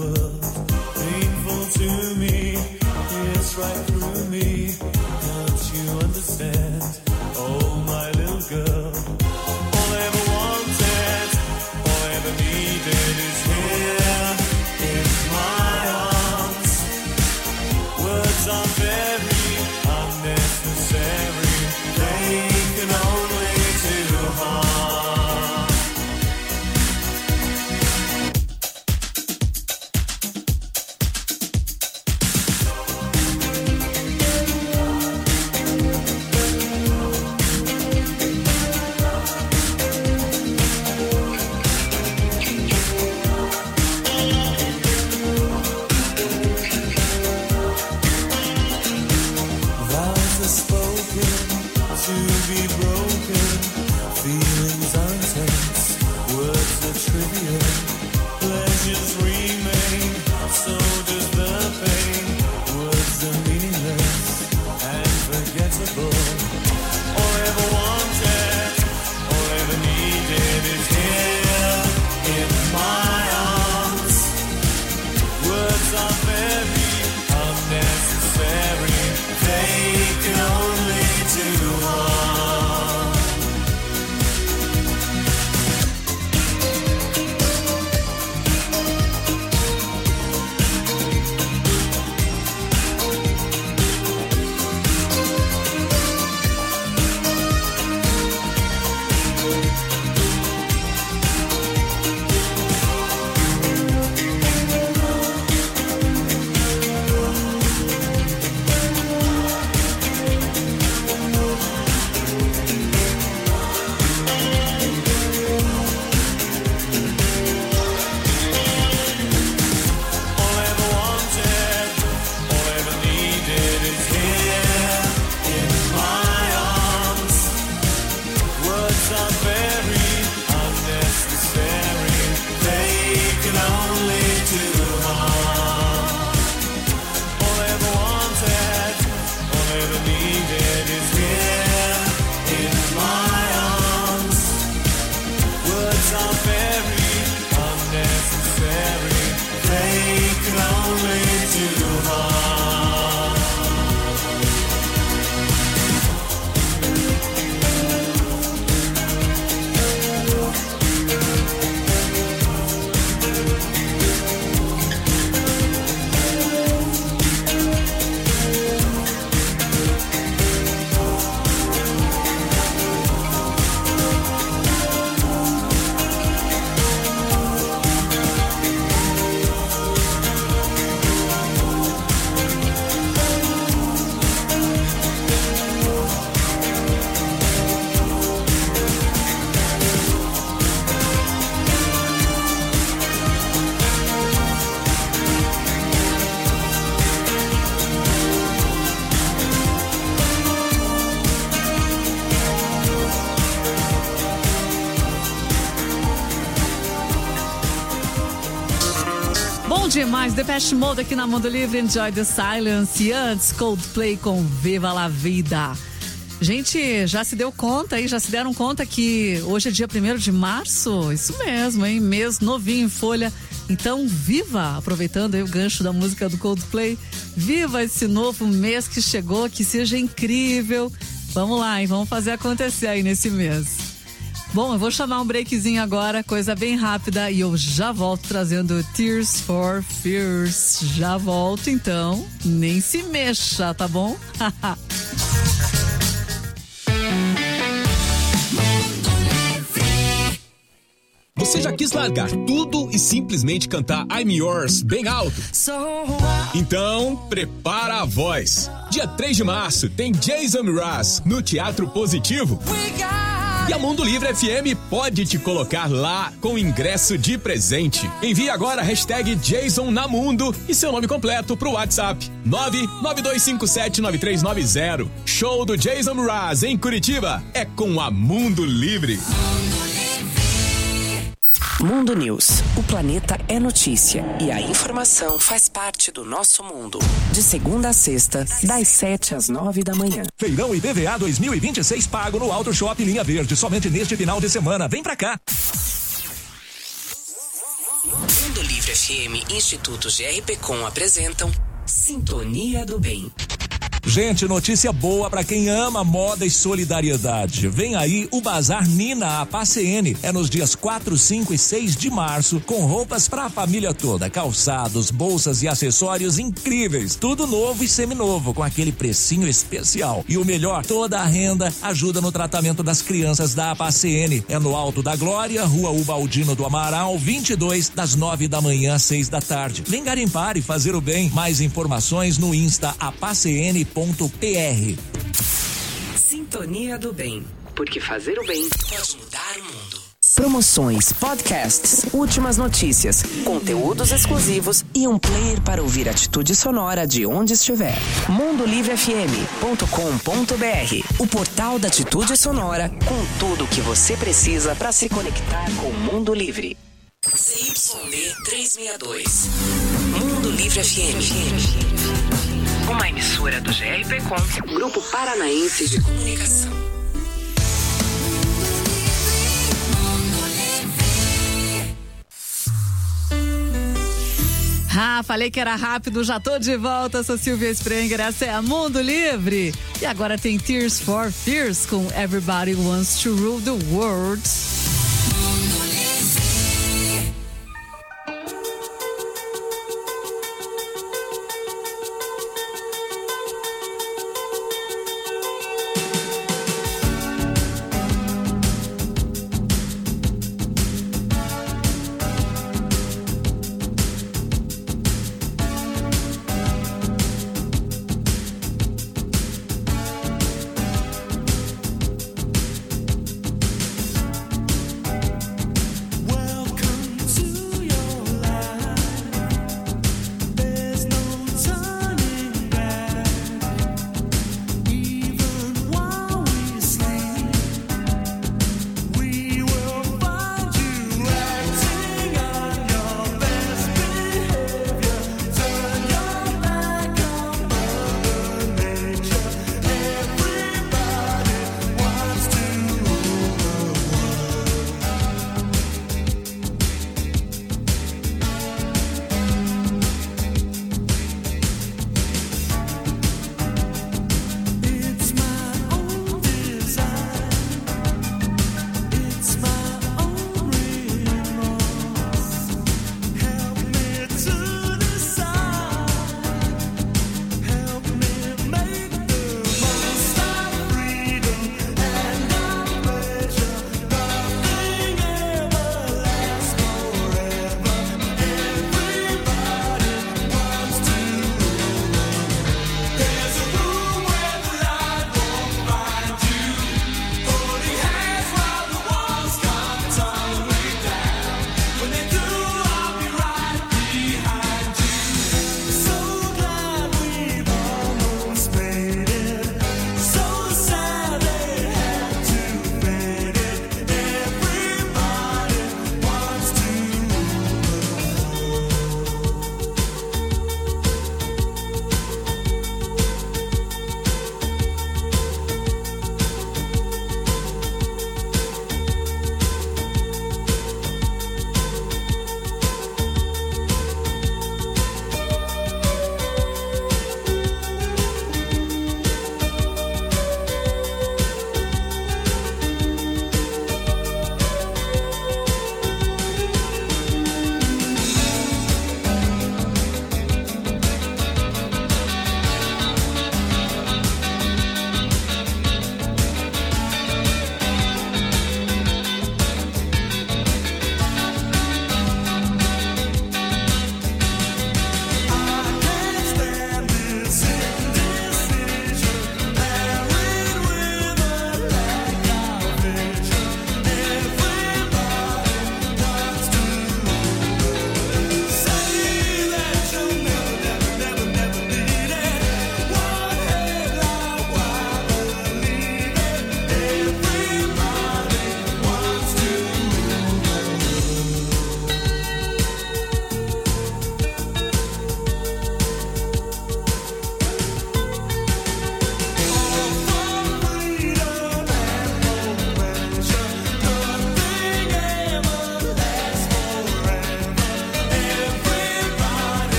world, painful to me, it's right through me. Don't you understand? Oh, my little girl. All I ever wanted, all I ever needed is here in my arms. Words are very unnecessary, they can only do harm. Demais, Depeche Mode aqui na Mundo Livre, Enjoy the Silence. E antes, Coldplay com Viva la Vida. Gente, já se deu conta aí, já se deram conta que hoje é dia 1º de março? Isso mesmo, hein? Mês novinho em folha. Então, viva! Aproveitando aí o gancho da música do Coldplay, viva esse novo mês que chegou, que seja incrível. Vamos lá, hein? Vamos fazer acontecer aí nesse mês. Bom, eu vou chamar um breakzinho agora, coisa bem rápida, e eu já volto trazendo Tears for Fears. Já volto, então, nem se mexa, tá bom? Você já quis largar tudo e simplesmente cantar I'm Yours bem alto? Então, prepara a voz. Dia 3 de março tem Jason Mraz no Teatro Positivo. E a Mundo Livre FM pode te colocar lá com ingresso de presente. Envie agora a hashtag Jason na Mundo e seu nome completo pro WhatsApp 992579390. Show do Jason Mraz em Curitiba é com a Mundo Livre. Mundo News. O planeta é notícia e a informação faz parte do nosso mundo. De segunda a sexta, das 7 às 9 da manhã. Feirão IPVA 2026 pago no Auto Shop Linha Verde, somente neste final de semana. Vem pra cá. Mundo Livre Livre FM e Instituto GRPcom apresentam Sintonia do Bem. Gente, notícia boa pra quem ama moda e solidariedade. Vem aí o Bazar Nina APACN. É nos dias 4, 5 e 6 de março, com roupas pra família toda, calçados, bolsas e acessórios incríveis. Tudo novo e seminovo, com aquele precinho especial. E o melhor, toda a renda ajuda no tratamento das crianças da APACN. É no Alto da Glória, Rua Ubaldino do Amaral, 22, das 9 da manhã às 6 da tarde. Vem garimpar e fazer o bem. Mais informações no Insta apacn.pr. Sintonia do Bem, porque fazer o bem pode mudar o mundo. Promoções, podcasts, últimas notícias, conteúdos exclusivos e um player para ouvir atitude sonora de onde estiver. mundolivrefm.com.br, o portal da atitude sonora com tudo o que você precisa para se conectar com o mundo livre. CYD 362, Mundo Livre FM. Uma emissora do GRPcom, Grupo Paranaense de Comunicação. Falei que era rápido, já tô de volta, sou Silvia Sprenger, essa é a Mundo Livre. E agora tem Tears for Fears com Everybody Wants to Rule the World.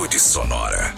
Atitude Sonora.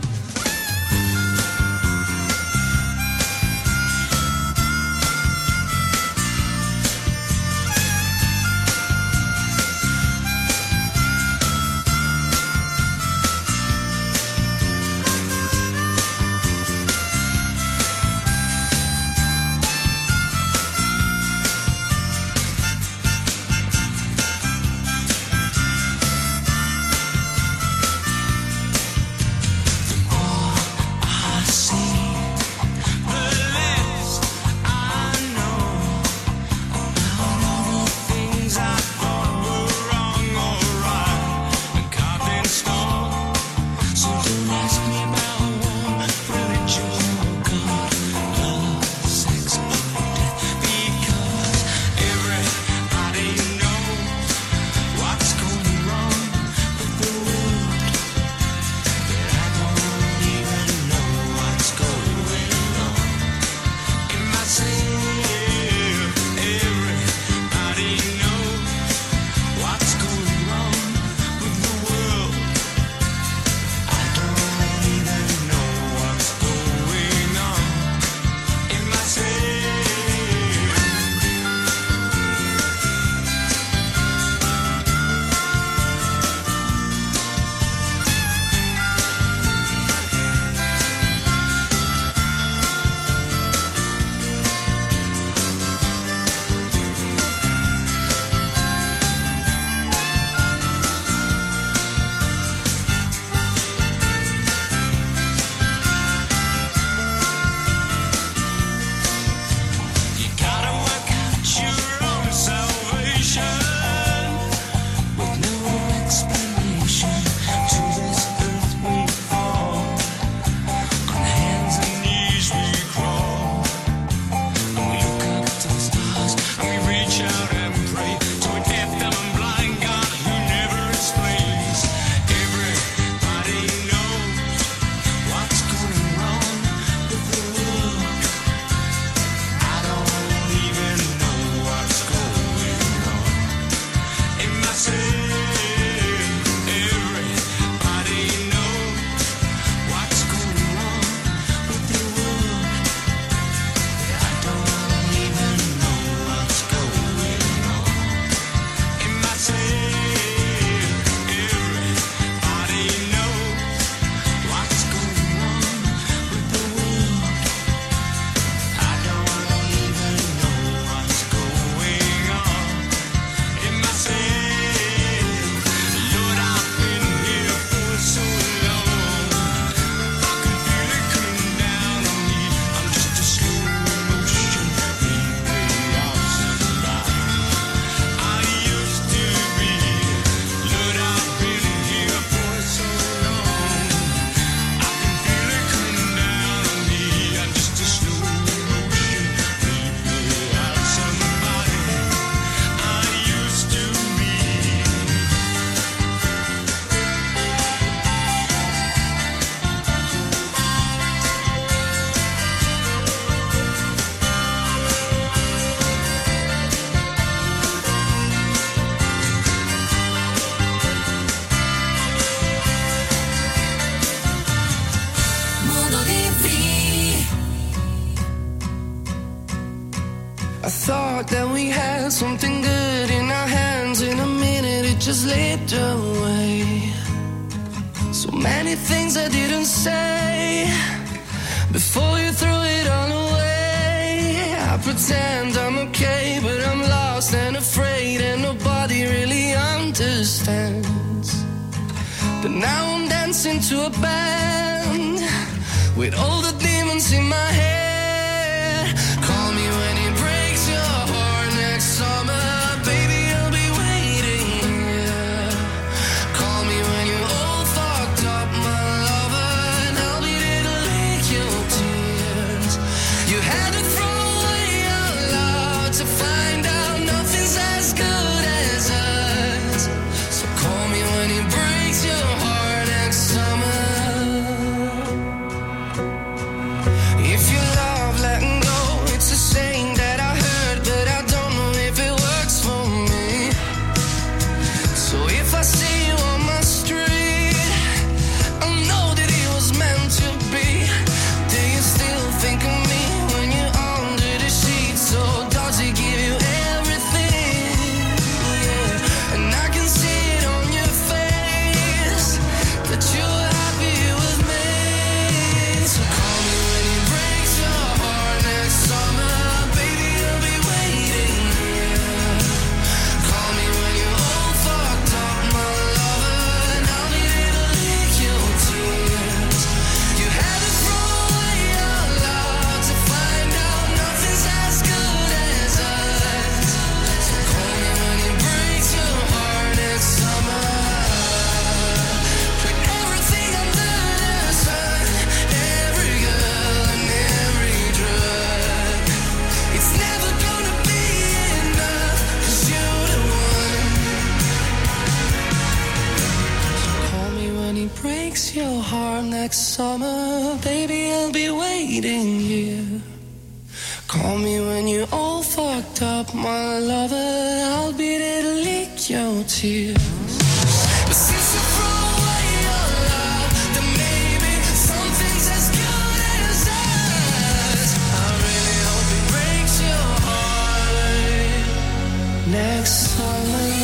That we had something good in our hands. In a minute it just slipped away. So many things I didn't say before you threw it all away. I pretend I'm okay, but I'm lost and afraid, and nobody really understands. But now I'm dancing to a band with all the demons in my head. Call me when it breaks your heart next summer, baby, I'll be waiting, yeah. Call me when you're all fucked up, my lover, and I'll be there to lick your tears. You had to throw away our love to find out nothing's as good as us. So call me when it breaks your heart next summer. If you love letting go, it's a start next summer, baby, I'll be waiting here. Call me when you're all fucked up, my lover, I'll be there to lick your tears. But since you throw away your love, then maybe something's as good as us. I really hope it breaks your heart next summer.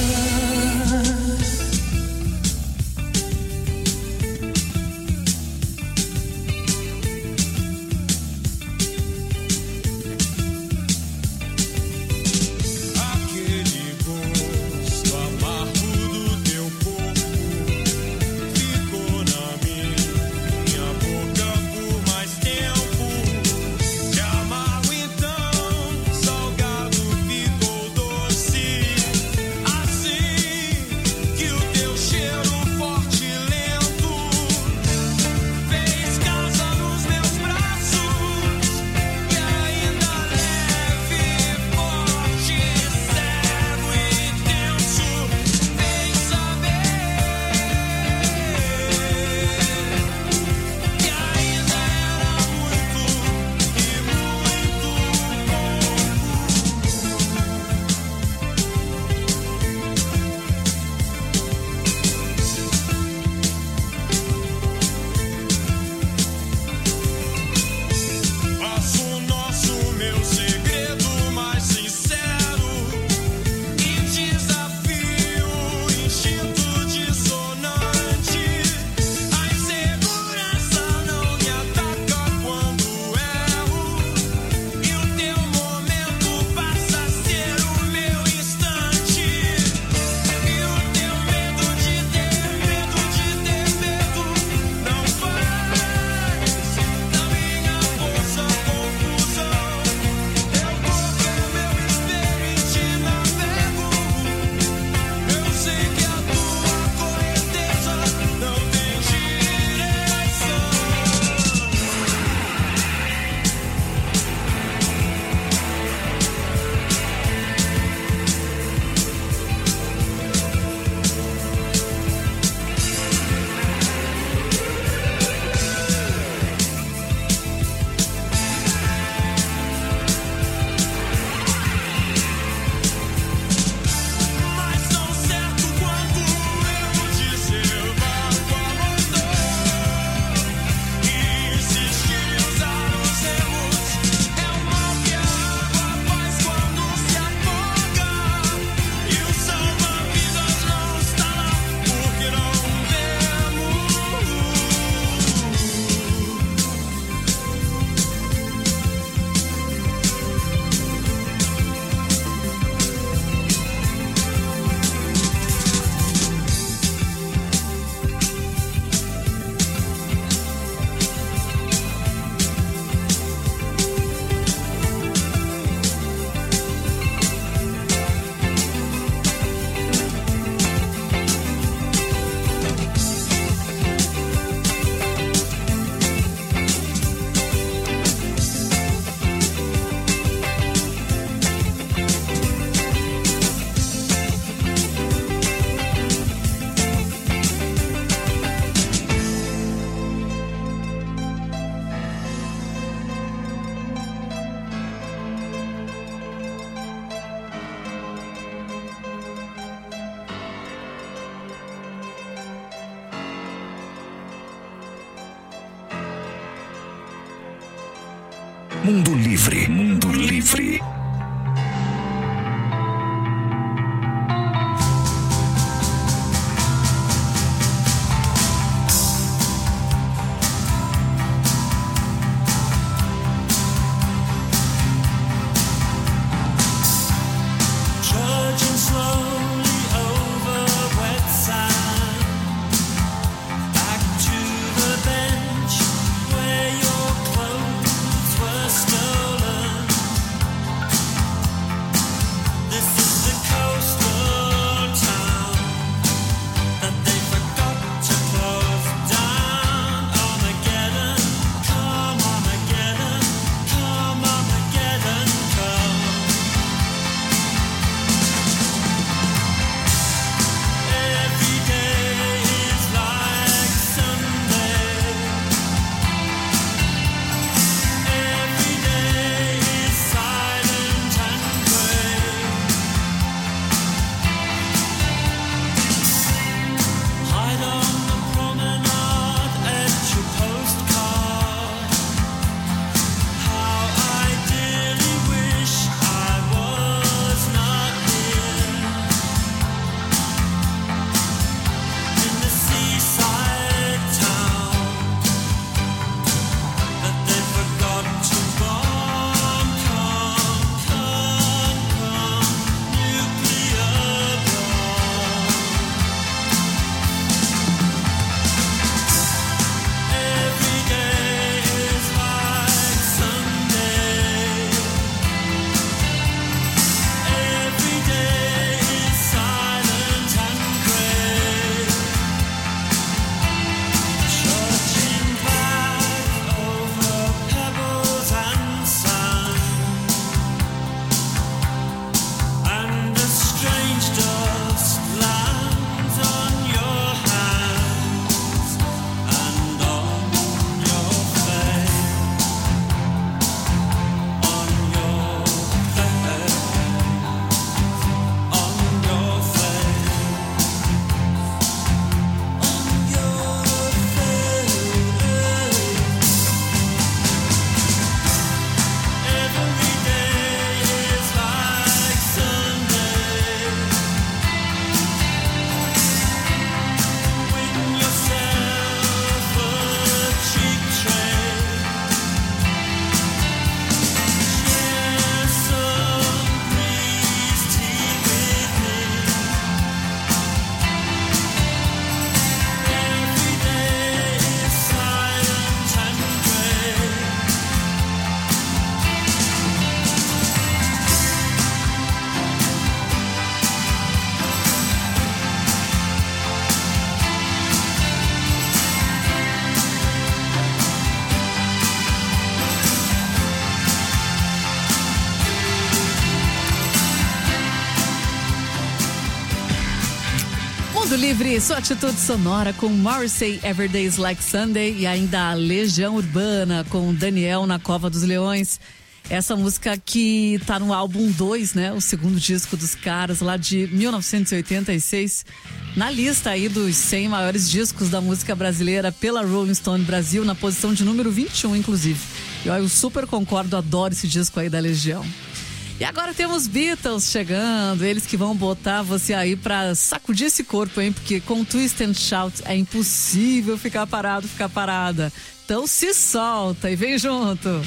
Mundo Livre. Mundo Livre. Stolen Mundo Livre, sua atitude sonora com Morrissey, Everyday's Like Sunday e ainda a Legião Urbana com Daniel na Cova dos Leões. Essa música que tá no álbum 2, né? O segundo disco dos caras, lá de 1986. Na lista aí dos 100 maiores discos da música brasileira pela Rolling Stone Brasil, na posição de número 21, inclusive. E olha, eu super concordo, adoro esse disco aí da Legião. E agora temos Beatles chegando, eles que vão botar você aí pra sacudir esse corpo, hein? Porque com Twist and Shout é impossível ficar parado, ficar parada. Então se solta e vem junto.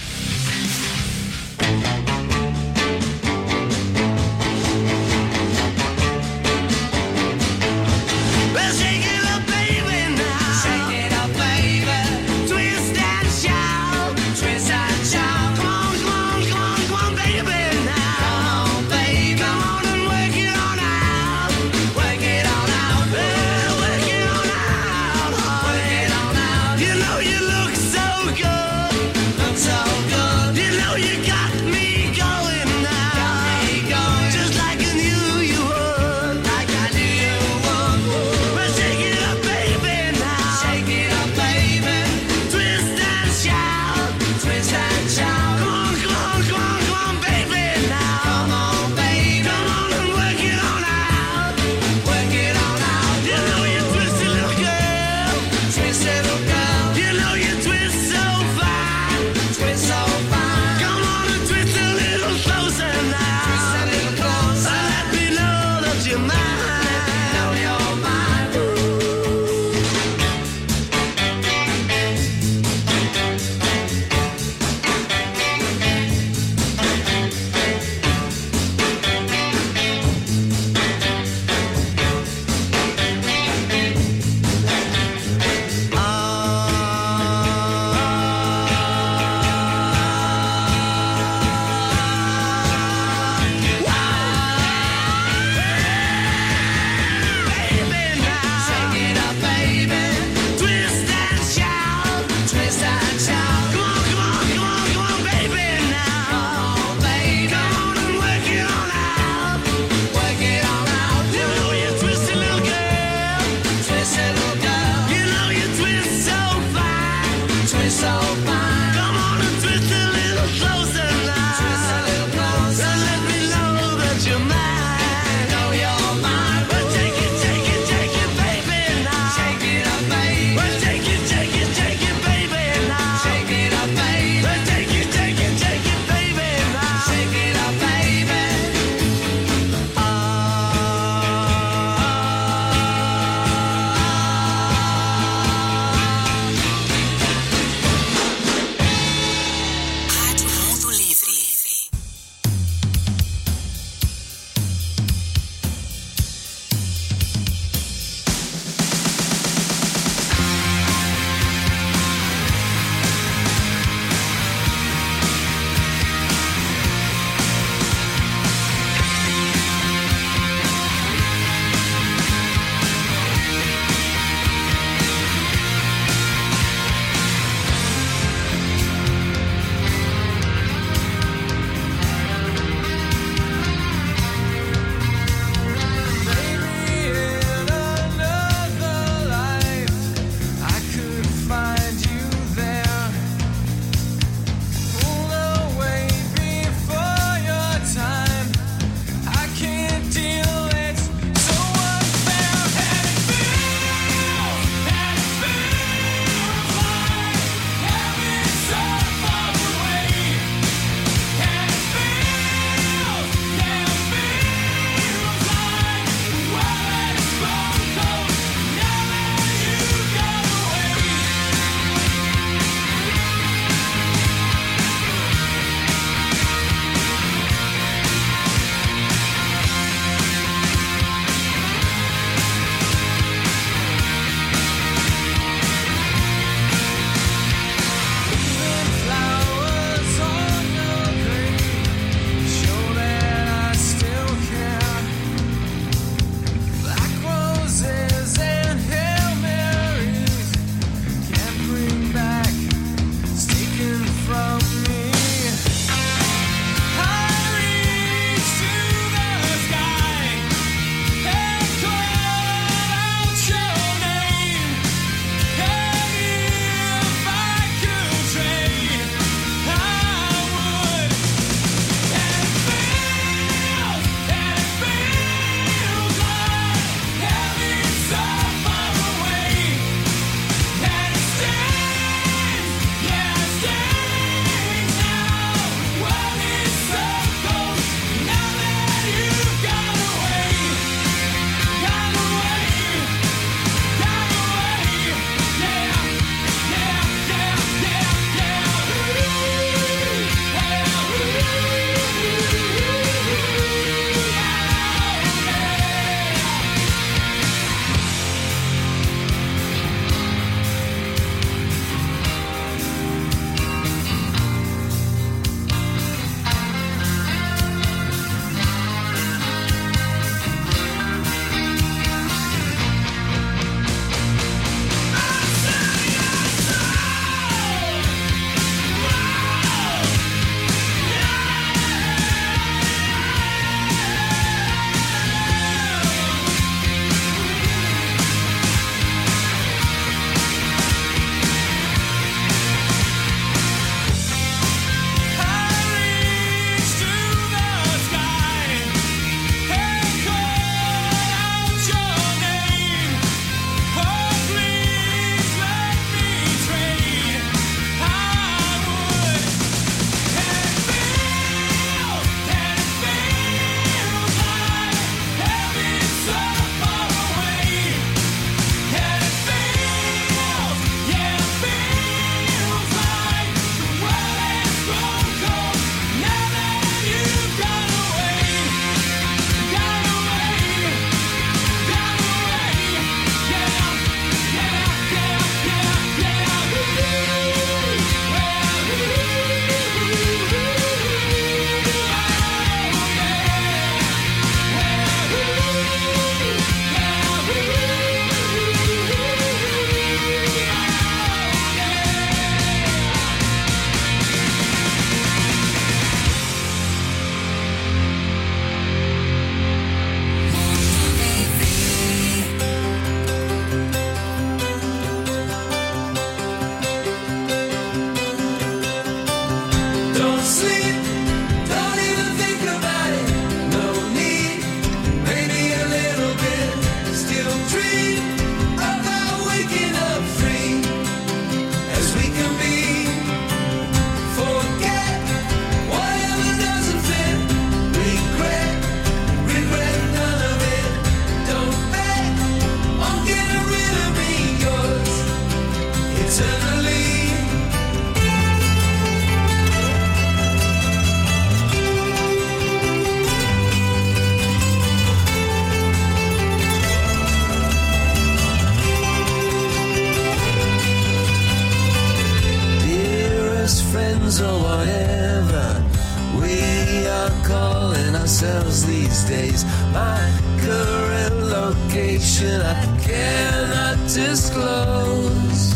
friends or whatever we are calling ourselves these days. My current location I cannot disclose.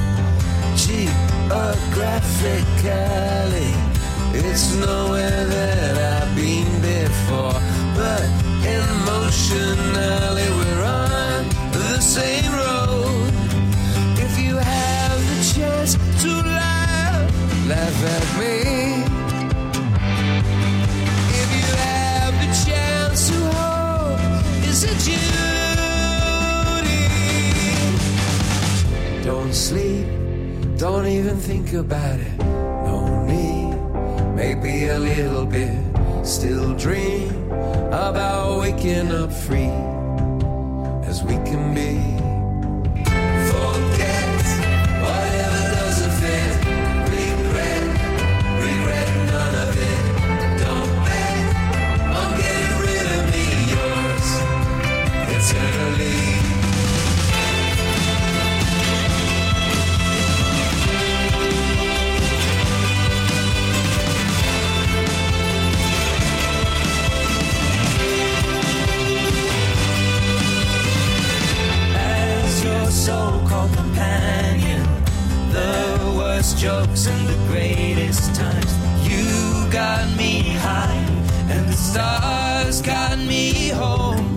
Geographically, it's nowhere that I've been before, but emotionally we're on the same road. If you have the chance to laugh at me. If you have the chance to hope, is it duty? Don't sleep, don't even think about it. No need, maybe a little bit. Still dream about waking up free as we can be. Forget whatever doesn't fit. Regret none of it. Don't bet on getting rid of me, yours eternally. So-called companion, the worst jokes and the greatest times. You got me high and the stars got me home.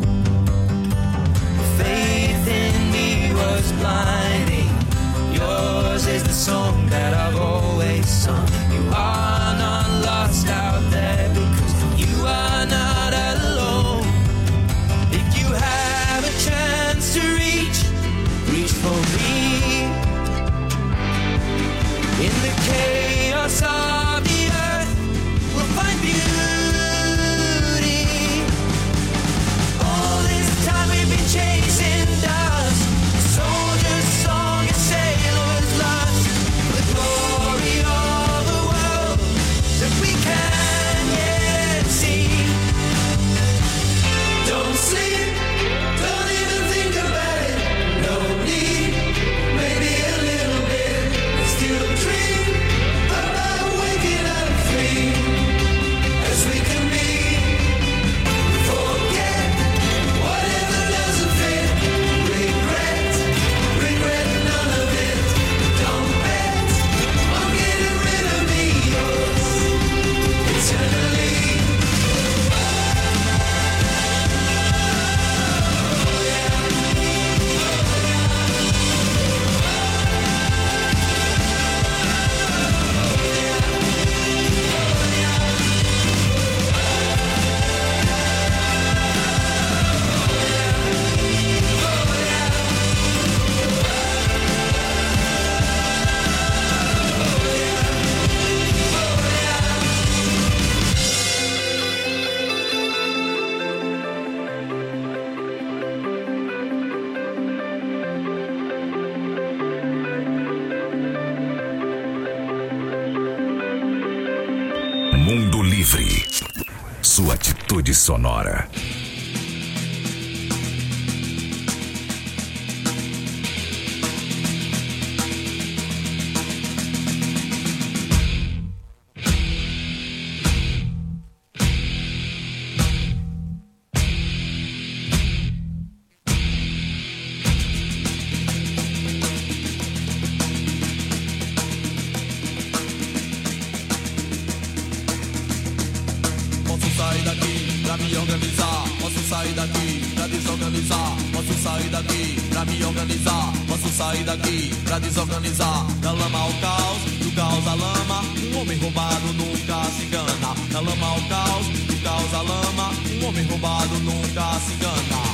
Faith in me was blinding. Yours is the song that I've always sung. You are not lost out there because you are not alone. If you have a chance to reach for me in the chaos of the earth, we'll find beauty. All this time we've been chasing dust, soldier's song and sailor's lust, the glory of the world that we can yet see. Don't sleep, don't even think about it. No need, maybe a little bit. Still dream about waking up free as we can be. Forget whatever doesn't fit. Regret none of it. Don't bet on getting rid of me, yours eternally. Mundo Livre. Sua atitude sonora. sair daqui pra me organizar. Posso sair daqui pra desorganizar. Posso sair daqui pra me organizar. Posso sair daqui pra desorganizar. Da lama ao caos, do caos à lama. Um homem roubado nunca se engana. Da lama ao caos, do caos à lama. Um homem roubado nunca se engana.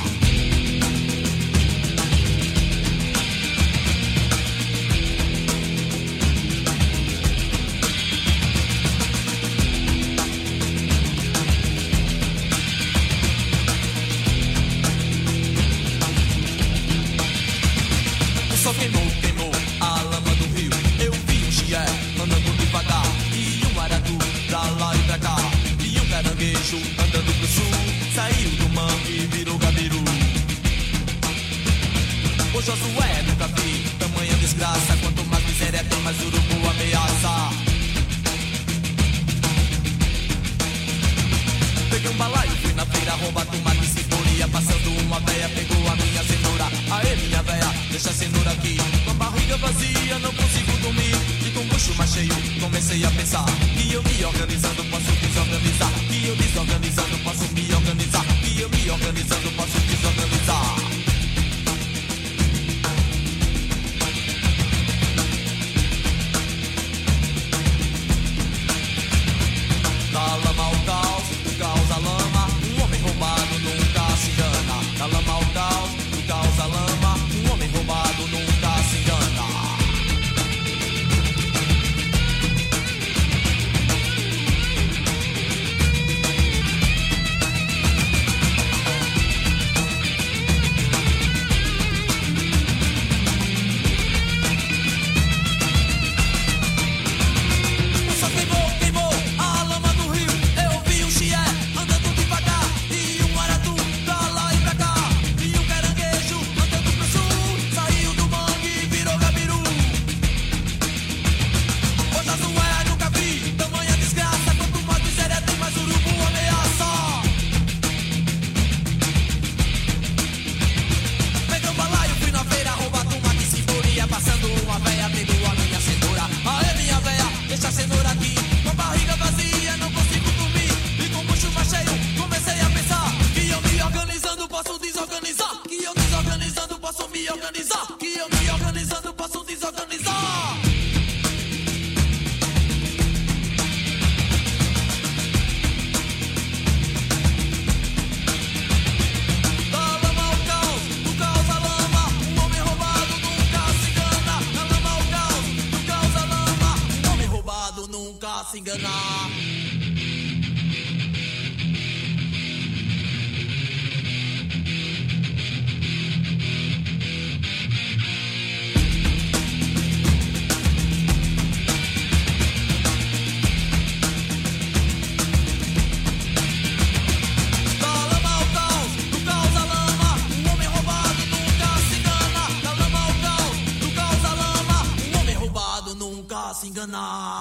Só queimou a lama do rio. Eu vi um chié andando devagar. E um aratu pra lá e pra cá. E um caranguejo andando pro sul. Saiu do mangue e virou gavião. rouba tomate e cebola. Passando uma véia, pegou a minha cenoura. Aê, minha véia, deixa a cenoura aqui. Com a barriga vazia, não consigo dormir. E com o bucho mais cheio, comecei a pensar que eu me organizando posso desorganizar. Que eu desorganizando posso me organizar. Que eu me organizando posso desorganizar. Da lama ao caos, do caos à lama. Um homem roubado nunca se engana. Da lama ao caos, do caos à lama. Um homem roubado nunca se engana. Se enganar. Se enganar.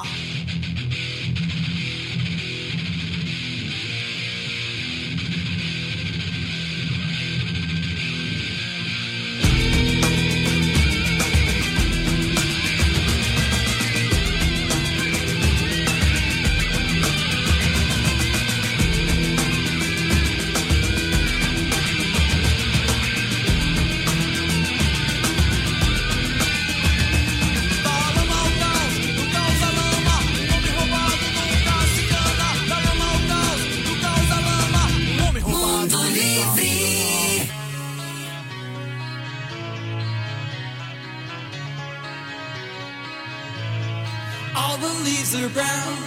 All the leaves are brown,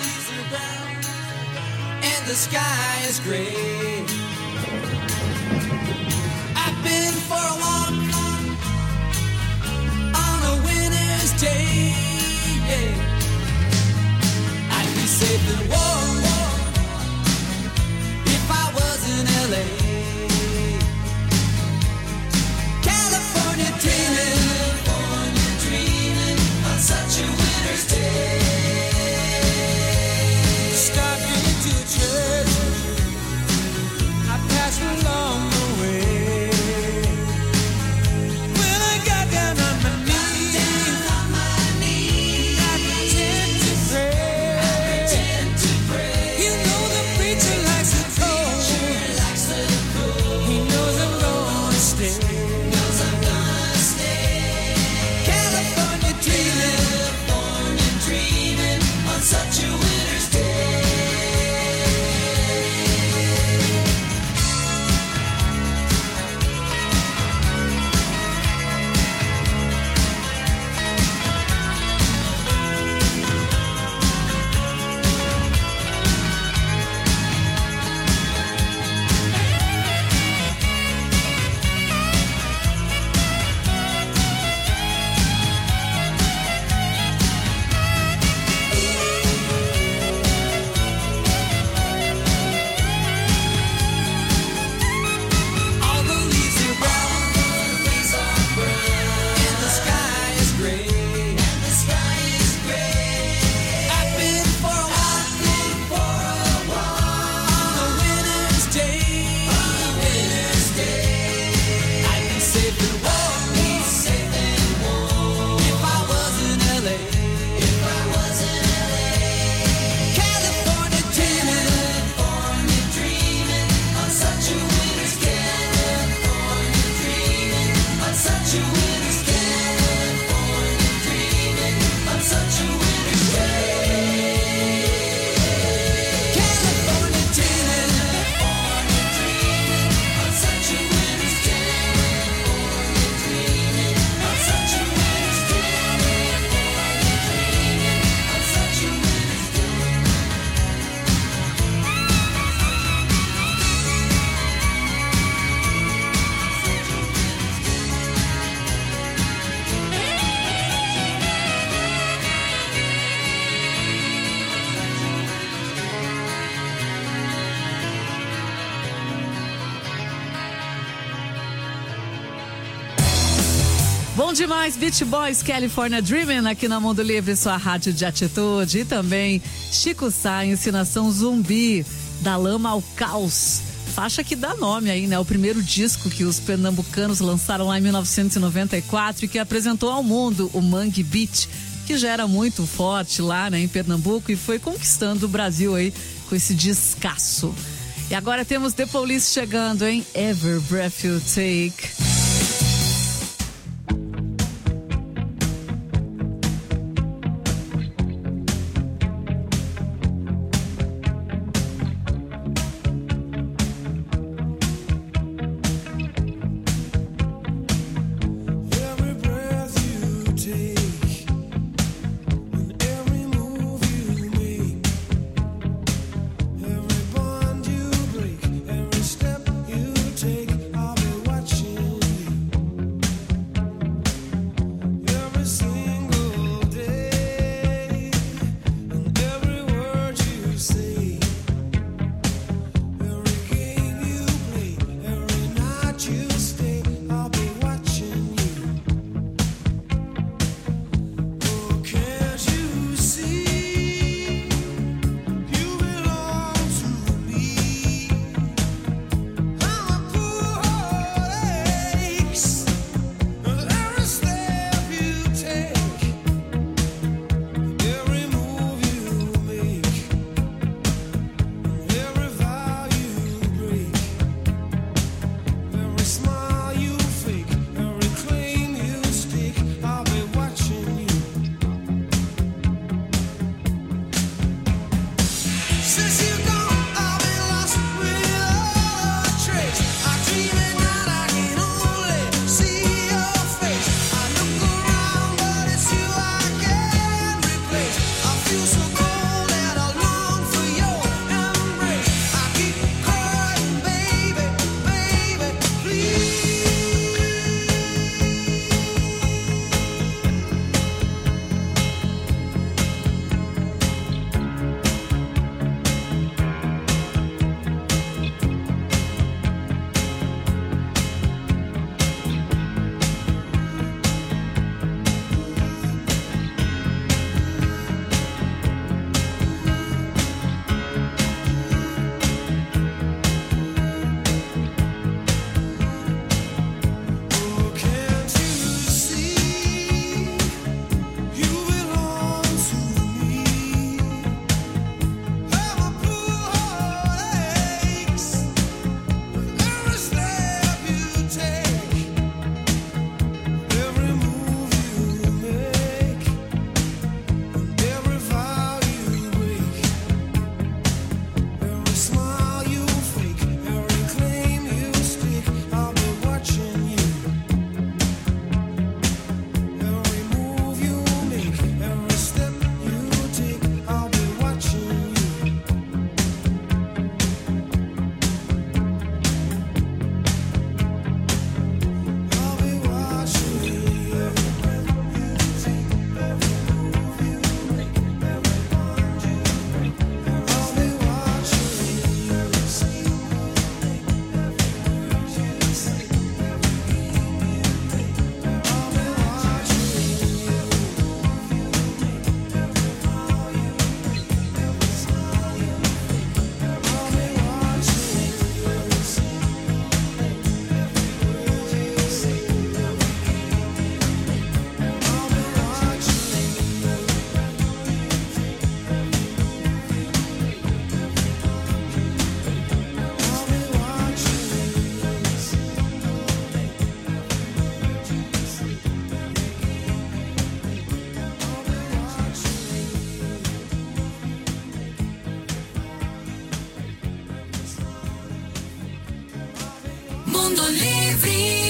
and the sky is gray. I've been for a walk on a winter's day. I'd be safe and warm if I was in LA. California dreaming on such a winter's day. Along the way, when I got down on my knees, I pretend to pray. Bom demais, Beach Boys, California Dreamin' aqui na Mundo Livre, sua rádio de atitude. E também Chico Science, Nação Zumbi, da Lama ao Caos. Faixa que dá nome aí, né? O primeiro disco que os pernambucanos lançaram lá em 1994 e que apresentou ao mundo o Mangue Beat, que já era muito forte lá, né, em Pernambuco, e foi conquistando o Brasil aí com esse descasso. E agora temos The Police chegando, hein? Every Breath You Take. Mundo Livre.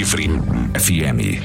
Livre FM.